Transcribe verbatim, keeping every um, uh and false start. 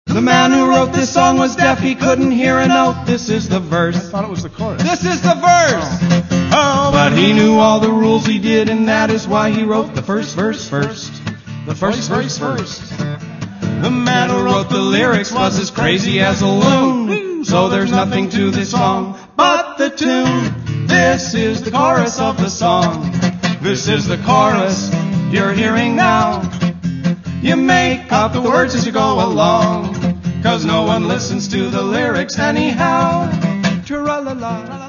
The man who wrote this song was deaf, he couldn't hear a note. This is the verse. I thought it was the chorus. This is the verse. Oh, but he knew all the rules he did, and that is why he wrote the first verse first. The first verse first. The man who wrote the lyrics was as crazy as a loon. So there's nothing to this song but the tune. This is the chorus of the song. This is the chorus you're hearing now. You make out the words as you go along, 'cause no one listens to the lyrics anyhow. Tra-la-la.